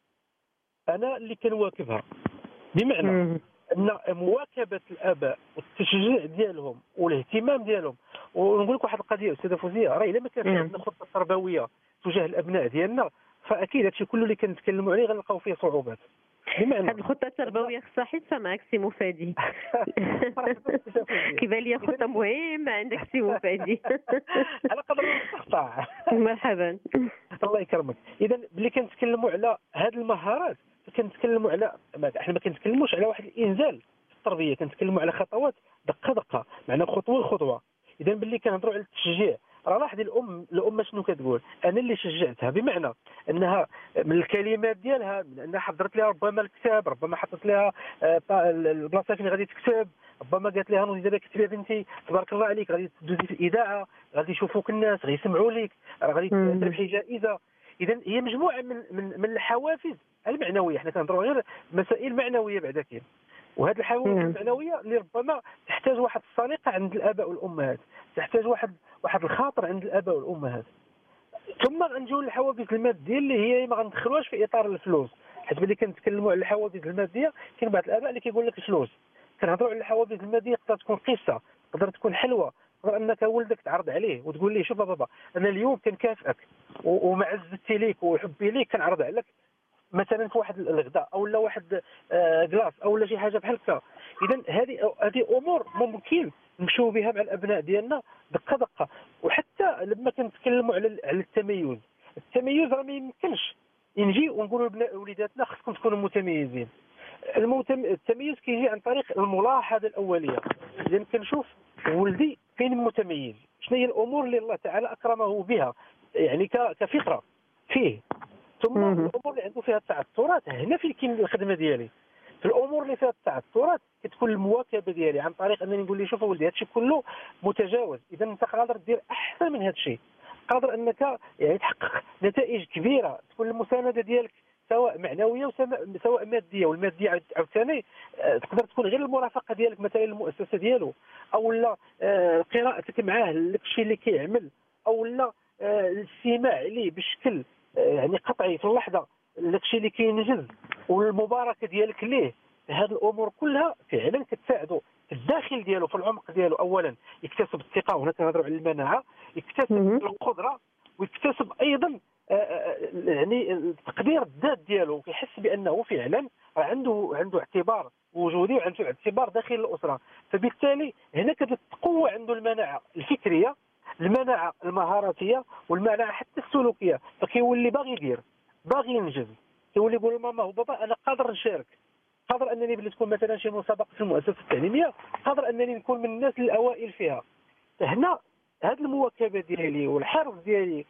انا اللي كنواكبها. بمعنى ان مواكبه الاباء والتشجيع ديالهم والاهتمام ديالهم. ونقول لك واحد القضيه استاذه فوزيه، راه الا ما كانش عندنا خطه تربويه تجاه الابناء ديالنا، فاكيد هادشي كله اللي كنتكلموا عليه غنلقاو فيه صعوبات. هذه الخطه التربويه خصها حصه معك سي مفادي. كيبان لي خطه مهمه عندك سي مفادي. على قدر المستطاع. مرحبا. الله يكرمك. اذا ملي كنتكلموا على هذه المهارات كنتكلموا على احنا ما كنتكلموش على واحد الانزال في التربيه، كنتكلموا على خطوات دقه دقه، معنى خطوه خطوه. اذا ملي كنهضروا على التشجيع، راه لاحظ الام شنو كتقول؟ انا اللي شجعتها، بمعنى انها من الكلمات ديالها، من انها حضرت لها ربما الكتاب، ربما حطت لها البلاصه فين غادي تكتب، ربما قالت لها نوضي دابا كتبي بنتي تبارك الله عليك، غادي تدوزي في الاذاعه، غادي يشوفوك الناس، غادي يسمعوا لك، راه غادي تربحي جائزه. اذا هي مجموعه من الحوافز المعنويه، حنا كنهضروا غير مسائل معنويه بعدا كاين، وهذه الحوافز المعنويه اللي ربما تحتاج واحد السليقه عند الاباء والامهات، تحتاج واحد الخاطر عند الاباء والامهات. ثم غنجيو للحوافز الماديه اللي هي ما غندخلوهاش في اطار الفلوس، حيت ملي كنتكلموا على الحوافز الماديه كاين بعض الاباء اللي كيقول لك الفلوس. كنهضروا على الحوافز الماديه تقدر تكون قصه، تقدر تكون حلوه، تقدر انك ولدك تعرض عليه وتقول ليه شوف بابا انا اليوم كنكافئك ومع عزتي ليك وحبي ليك كنعرض عليك مثلا في واحد الغداء او لا واحد كلاص او لا شي حاجه بحال هكا. اذا هذه امور ممكن نمشيو بها مع الابناء ديالنا دقه دقه. وحتى لما كنتكلموا على التميز راه ما يمكنش نجي ونقولوا وليداتنا خصكم تكونوا متميزين. التميز كيجي عن طريق الملاحظه الاوليه. اذا كنشوف ولدي فين متميز، شنو هي الامور اللي الله تعالى اكرمه بها، يعني كفطره فيه. ثم الامور اللي عنده فيها التعثرات، هنا فين كاين الخدمه ديالي. في الامور اللي فيها التعثرات كتكون المواكبه ديالي عن طريق انني نقول لي شوف ولدي هادشي كله متجاوز، اذا انت قادر دير احسن من هادشي، قادر انك يعني تحقق نتائج كبيره، تكون المسانده ديالك سواء معنويه وسواء ماديه. والماديه عاوتاني تقدر تكون غير المرافقه ديالك مثلا المؤسسه ديالو، او لا قراءتك معاه الشيء اللي كيعمل، او لا الاستماع ليه بشكل يعني قطعي في اللحظه داكشي اللي كينجز، والمباركه ديالك ليه. هذه الامور كلها فعلا كتساعدوا في الداخل ديالو، في العمق ديالو، اولا يكتسب الثقه، وهنا كنهضروا على المناعه، يكتسب القدره، ويكتسب ايضا يعني التقدير الذات ديالو، وكيحس بانه فعلا عنده اعتبار وجودي وعنده اعتبار داخل الاسره. فبالتالي هنا كتقوى عنده المناعه الفكريه، المناعه المهاراتيه، والمناعه حتى السلوكيه. فكيولي باغي يدير، باغي ينجز، كيولي يقول لماما وبابا انا قادر نشارك، قادر انني بلي تكون مثلا شي مسابقه في المؤسسه التعليميه، قادر انني نكون من الناس الاوائل فيها. هنا هذه المواكبه ديالي والحرص ديالي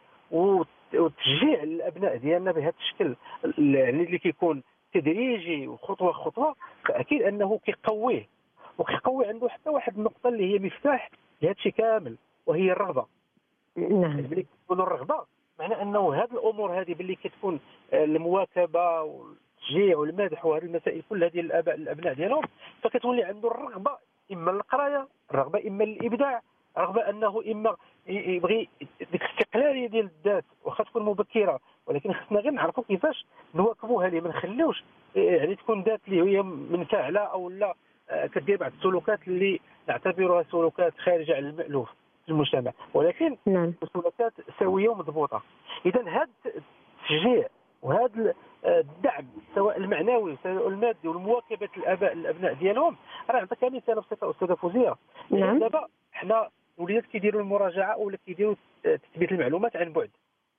وتشجيع الابناء ديالنا بهذا الشكل يعني اللي كيكون تدريجي وخطوه خطوه، فاكيد انه كيقويه، وكيقوي عنده حتى واحد النقطه اللي هي مفتاح لهذا الشيء كامل، وهي الرغبه. نعم. ملي كتقولوا الرغبه معنى انه هذه الامور هذه باللي كتكون المواكبه والتشجيع والمدح وهذه المسائل كلها ديال الابناء ديالهم، فكتولي عنده الرغبه اما للقرايه، الرغبه اما للابداع، رغبه انه اما يبغي ديك الاستقلاليه ديال الذات، واخا تكون مبكره، ولكن خصنا غير نعرفوا كيفاش نواكبوها ليه، ما نخليوش يعني تكون ذات اللي هي منفعله او لا كدير بعض السلوكات اللي نعتبرها سلوكات خارجه عن المألوف في المجتمع، ولكن سلوكات سويه ومضبوطه. اذا هذا التشجيع وهذا الدعم سواء المعنوي سواء المادي والمواكبه الابناء ديالهم، راه نعطيك مثال بسيط استاذه فوزيه. نعم. دابا حنا الوليدات كيديروا المراجعه ولا كيديروا تثبيت المعلومات عن بعد،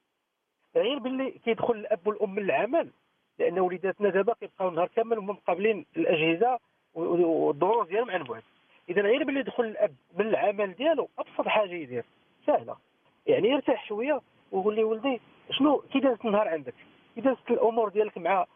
غير باللي كيدخل الاب والام للعمل، لان وليداتنا دابا كيبقاو نهار كامل هما مقابلين الاجهزه والدروس ديالهم عن بعد. اذا غير باللي يدخل الاب من العمل ديالو، ابسط حاجه يدير سهله، يعني يرتاح شويه ويقول لي ولدي شنو كي دازت النهار عندك، كي دازت الامور ديالك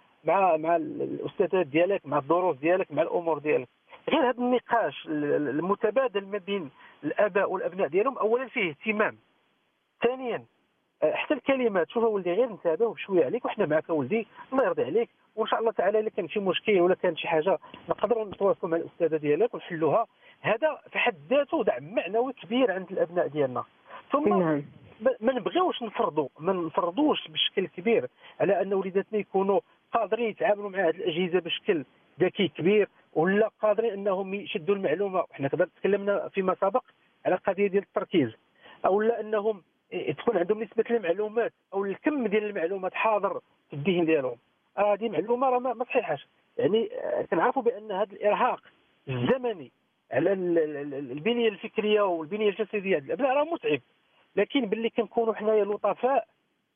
مع الاستاذات ديالك، مع الدروس ديالك، مع الامور ديالك. غير هذا النقاش المتبادل ما بين الاباء والابناء ديالهم اولا فيه اهتمام، ثانيا حتى الكلمات، شوف ولدي غير نتابعوا بشويه عليك وحنا معك ولدي الله يرضي عليك، وان شاء الله تعالى الا كان شي مشكل ولا كان شي حاجه نقدروا نتواصلوا مع الاستاذه ديالك ونحلوها. هذا في حد ذاته دعم معنوي كبير عند الابناء ديالنا. ثم ما نبغيوش ما نفرضوش بشكل كبير على ان وليداتنا يكونوا قادرين يتعاملوا مع هذه الاجهزه بشكل ذكي كبير، ولا قادرين انهم يشدوا المعلومه. احنا كذا تكلمنا فيما سبق على قضيه ديال التركيز، او لا انهم تكون عندهم نسبه المعلومات او الكم ديال المعلومات حاضر في الذهن ديالهم. هذه معلومه راه ما صحيحاش. يعني كنعرفوا بان هذا الارهاق الزمني على البنيه الفكريه والبنيه الجسديه ديال الابناء راه متعب، لكن باللي كنكونوا حنايا لطفاء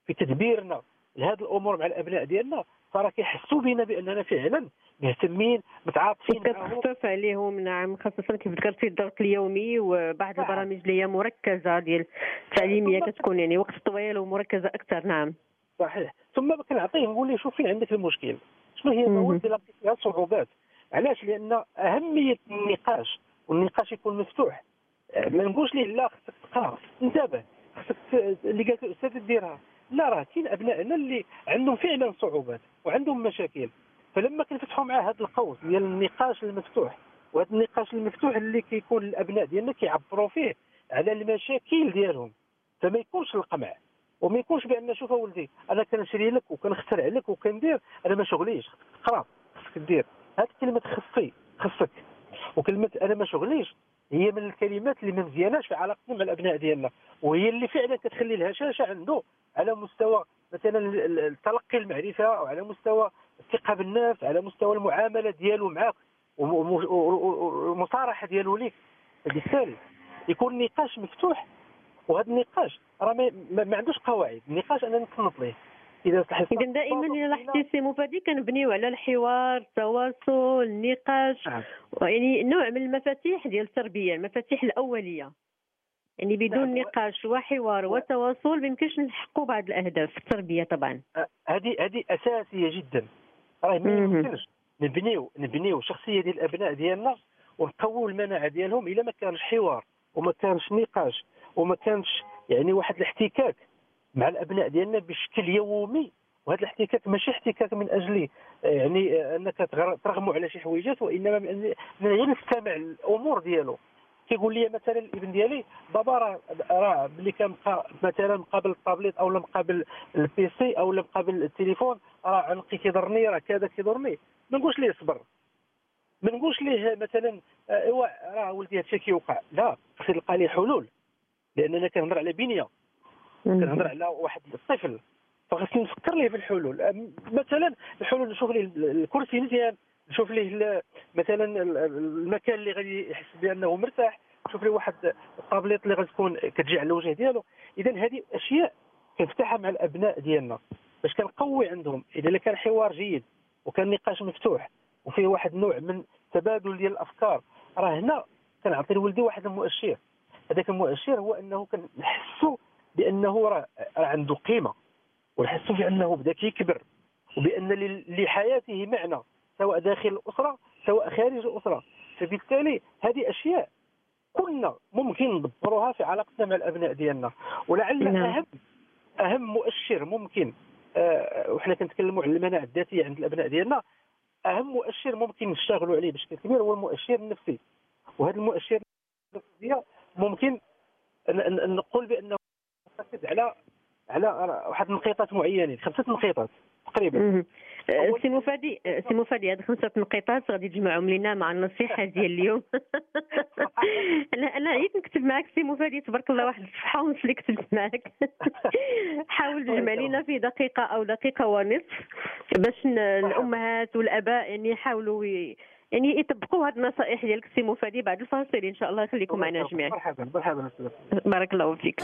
في تدبيرنا لهذه الامور مع الابناء ديالنا، فراه كيحسوا بنا باننا فعلا مهتمين متعاطفين معهم. كتخفف عليهم. نعم، خاصه كيف ذكرتي الضغط اليومي وبعض البرامج اللي هي مركزه ديال التعليميه كتكون يعني وقت طويل ومركزه اكثر. نعم صحيح. ثم كنعطيه نقول له شوف فين عندك المشكل، شنو هي المواد اللي فيها صعوبات. علاش؟ لان اهميه النقاش والنقاش يكون مفتوح. ما نقولش ليه لا خصك تقرا، انتبه خصك اللي قالت الاستاذ ديرها، لا راه كاين ابنائنا اللي عندهم فعلا صعوبات وعندهم مشاكل، فلما كنفتحوا معاه هذا القوس ديال النقاش المفتوح، وهذا النقاش المفتوح اللي كيكون الابناء ديالنا كيعبروا فيه على المشاكل ديالهم، فما يكونش القمع وما يكونش بان شوف ولدي انا كنشري لك وكنخترع لك وكندير، انا ما شغليش، خصك تقرا خصك دير. هذه كلمه خصك وكلمه انا ما شغليش هي من الكلمات اللي ما مزياناش في علاقتنا مع الابناء ديالنا، وهي اللي فعلا كتخلي الهشاشه عنده على مستوى مثلا تلقي المعرفه، او على مستوى الثقه بالنفس، على مستوى المعامله ديالو معك والمصارحه ديالو ليك. بالتالي يكون النقاش مفتوح، وهذا النقاش راه ما عندوش قواعد. النقاش انا نتنط ليه اذا دائما الى لاحظتي سي مفادي كنبنيو على الحوار، التواصل، النقاش، يعني نوع من المفاتيح ديال التربيه، المفاتيح الاوليه. يعني بدون نقاش وحوار وتواصل ما يمكنش نحققوا بعض الاهداف في التربيه. طبعا هذه اساسيه جدا. راه ما يمكنش نبنيو الشخصيه ديال الابناء ديالنا ونقويو المناعه ديالهم الا ما كانش حوار وما كانش نقاش وما كانش يعني واحد الاحتكاك مع الابناء ديالنا بشكل يومي. وهذا الاحتكاك ماشي احتكاك من اجل يعني انك ترغموا على شي حويجات، وانما من غير نستمع الامور ديالو. كيقول لي مثلا الابن ديالي بابا راه ملي كنبقى مثلا مقابل الطابليت او مقابل البيسي او مقابل التليفون راه عنقي كيضرني، راه كذا كيضرني. ما نقولش ليه صبر، ما نقولش ليه مثلا ايوا راه ولدي هادشي كيوقع، لا، خصك تلقى ليه حلول. لاننا كنهضر على بنيه، كنهضر على واحد الطفل، فخصني نفكر ليه في الحلول. مثلا الحلول نشوف ليه الكرسي مزيان، نشوف ليه مثلا المكان اللي غادي يحس بانه مرتاح، نشوف ليه واحد الطابليت اللي غتكون كتجي على الوجه ديالو. اذا هذه اشياء كنفتحها مع الابناء ديالنا باش كنقوي عندهم. اذا كان حوار جيد وكان نقاش مفتوح وفيه واحد النوع من تبادل ديال الافكار، راه هنا كنعطي لولدي واحد المؤشر. هذاك المؤشر هو انه كنحسوا بانه راه عنده قيمه، ونحسوا بانه بدا كيكبر، وبان لحياته معنى سواء داخل الاسره سواء خارج الاسره. فبالتالي هذه اشياء كنا ممكن ندبروها في علاقتنا مع الابناء ديالنا. ولعل اهم مؤشر ممكن وحنا كنتكلموا على المناعه الذاتيه عند الابناء ديالنا، اهم مؤشر ممكن نشتغلوا عليه بشكل كبير هو المؤشر النفسي. وهذا المؤشر النفسي ممكن نقول بانه يركز على واحد النقيطات معينين، 5 نقيطات تقريبا. سي مفادي هاد 5 نقاط غادي تجمعهم لنا مع النصيحه ديال اليوم. انا عييت نكتب معك سي مفادي، تبارك الله واحد الصفحه ونص اللي كتبت معك. حاول تجمع لنا في دقيقه او دقيقه ونصف باش الامهات والاباء يعني يحاولوا يعني يطبقوا هاد النصائح ديالك سي مفادي بعد الفاصل ان شاء الله. خليكم معنا جميعا. مرحبا. بارك الله فيك.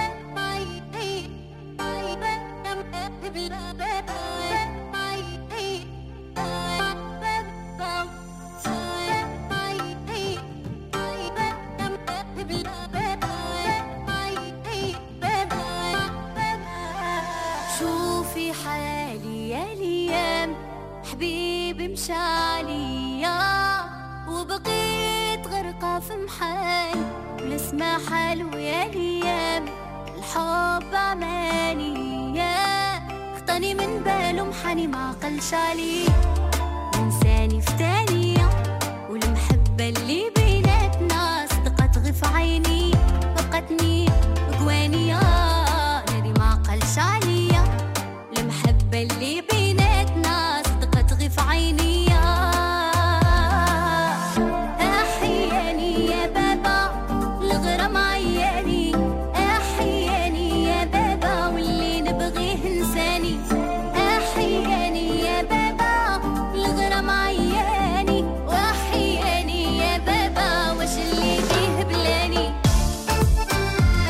شوفي حالي يا ليام حبيبي مشى عليا وبقيت غرقة في محال ولسما حلو يا ليام الحب عمانية خطاني من باله محاني ما عقلش عليه انساني في تانية والمحبة اللي بيناتنا صدقت غف عيني بقتني قوانية نادي ما عقلش عليا المحبة اللي بيناتنا صدقت غف عيني أحياني يا بابا الغرام عياني أحياني يا بابا واللي نبغيه انساني أحياني يا بابا الغرام عياني وأحياني يا بابا واش اللي فيه بلاني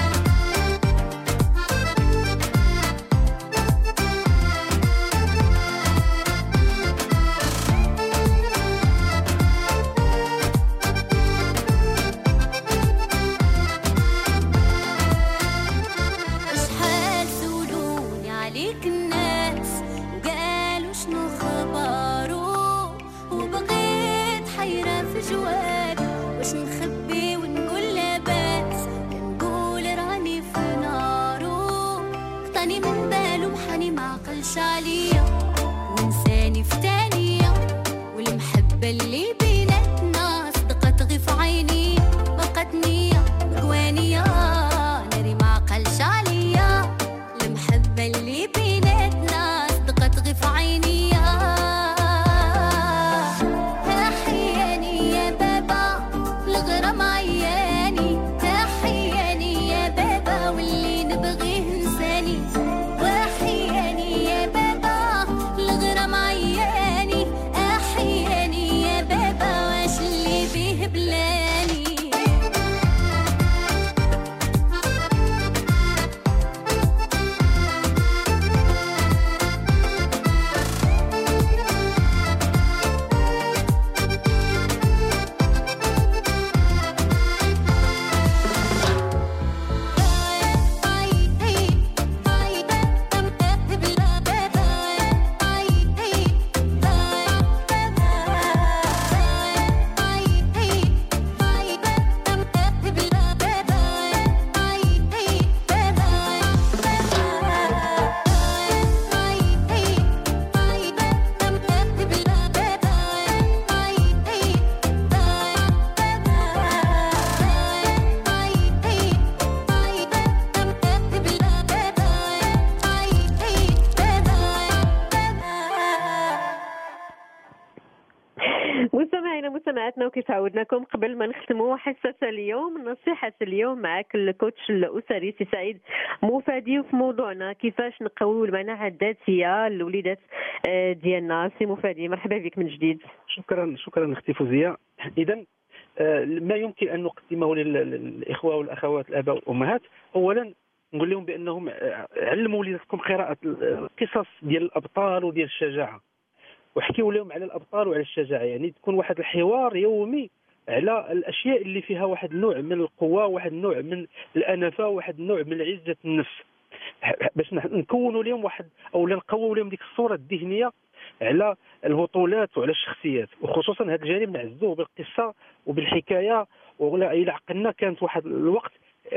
قالش عليا ونساني في تانية، والمحبة اللي بيناتنا صدقت غي في عيني، بقت نية مقوانية ناري ما قالش عليا، المحبة اللي بيناتنا صدقت غي في عيني. تحياني يا بابا الغرام عياني، تحياني يا بابا واللي نبغيه نساني، وحياني يا بابا الغرام عياني، احياني يا بابا واش اللي بيه بلاني. مستمعاتنا وكيف عودناكم قبل ما نختموا حصة اليوم، نصيحة اليوم معك الكوتش الأسري سي سعيد مفادي، وفي موضوعنا كيفاش نقويو المناعة الذاتية للوليدات ديالنا. سي مفادي مرحبا بك من جديد. شكرا اختي فوزية. إذا ما يمكن أن نقدمه للإخوة والأخوات الآباء والأمهات، أولا نقول لهم بأنهم علموا وليداتكم قراءة القصص ديال الأبطال وديال الشجاعة، وحكيوا لهم على الابطال وعلى الشجاعه، يعني تكون واحد الحوار يومي على الاشياء اللي فيها واحد النوع من القوه، واحد النوع من الانفه، واحد النوع من عزه النفس، باش نكونوا لهم واحد او نقووا لهم ديك الصوره الذهنيه على البطولات وعلى الشخصيات، وخصوصا هذا الجانب نعزوه بالقصه وبالحكايه. ولا الى عقلنا كانت واحد الوقت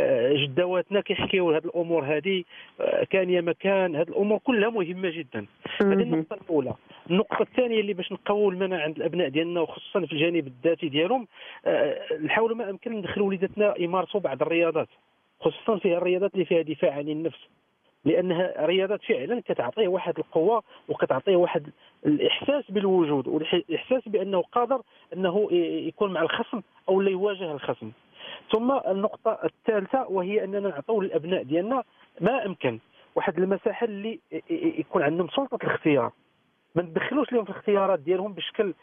جدواتنا كيحكيوا هذه الامور هذه، كان يا مكان، هذه الامور كلها مهمه جدا. هذه النقطه الاولى. النقطه الثانيه اللي باش نقووا المناعه عند الابناء ديالنا وخصوصا في الجانب الذاتي ديالهم، نحاولوا ما امكن ندخلوا وليداتنا يمارسوا بعض الرياضات، خصوصا فيها الرياضات اللي فيها دفاع عن النفس، لانها رياضات فعلا كتعطيه واحد القوه وكتعطيه واحد الاحساس بالوجود والاحساس بانه قادر انه يكون مع الخصم او لا يواجه الخصم. ثم النقطة الثالثة وهي أننا نعطوا للأبناء ديالنا ما أمكن واحد المساحة اللي يكون عندهم سلطة الاختيار، ما ندخلوش لهم في الاختيارات ديالهم بشكل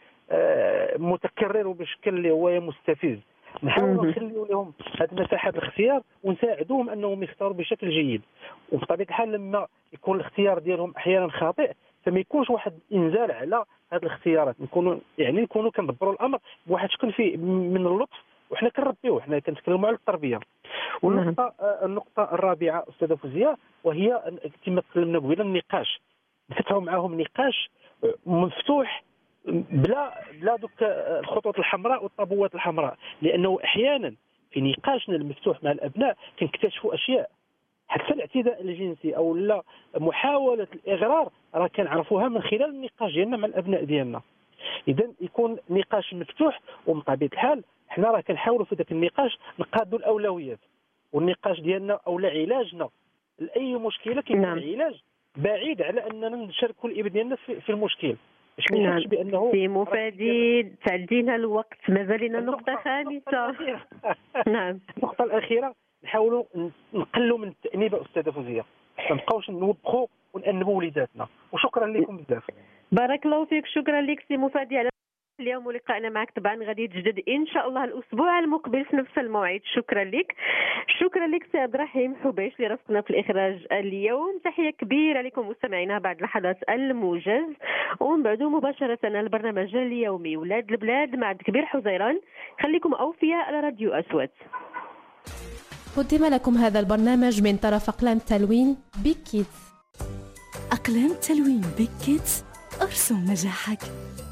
متكرر وبشكل اللي هو مستفز، نحاولوا نخليوا لهم هذه مساحة الاختيار ونساعدوهم أنهم يختاروا بشكل جيد. وبطبيعة الحال لما يكون الاختيار ديالهم أحيانا خاطئ فما يكونش واحد إنزال على هذه الاختيارات، نكونوا كندبروا الأمر بواحد شكل فيه من اللطف، وحنا كنربيو، حنا كنتكلموا على التربيه. والنقطه الرابعه استاذه فوزيه وهي كما تكلمنا قبيله النقاش، نفتحوا معاهم نقاش مفتوح بلا دوك الخطوط الحمراء والطابوات الحمراء، لانه احيانا في نقاشنا المفتوح مع الابناء كنكتشفوا اشياء، حتى الاعتداء الجنسي او لا محاوله الاغرار راه كنعرفوها من خلال النقاش ديالنا مع الابناء ديالنا. اذا يكون نقاش مفتوح، وبطبيعه الحال حنا راه كنحاولوا في ذاك النقاش نقادوا الاولويات، والنقاش ديالنا او لا علاجنا لاي مشكله كيكون علاج بعيد على اننا نشاركوا الابن ديالنا في المشكل، باش ما يحسش بانه سي مفادي تعدينا الوقت، مازال لنا نقطه خامسه. نعم النقطه الاخيره نحاولوا نقلوا من التانيب استاذه فوزيه، ما نبقاوش نوبخوا ونأنبوا وليداتنا. وشكرا لكم بزاف. بارك الله فيك، شكرا لك سي مفادي على اليوم، ولقائنا معك طبعا غادي يتجدد ان شاء الله الاسبوع المقبل في نفس الموعد. شكرا لك سي عبد الرحيم حبيش اللي رافقنا في الاخراج اليوم. تحيه كبيره لكم مستمعينا بعد لحظات الموجز، ومن بعد مباشره البرنامج اليومي ولاد البلاد مع كبير حزيران. خليكم اوفياء على راديو اسود. قدم لكم هذا البرنامج من طرف اقلام تلوين بيك كيدز. أقلام تلوين بيك كيدز، أرسم نجاحك.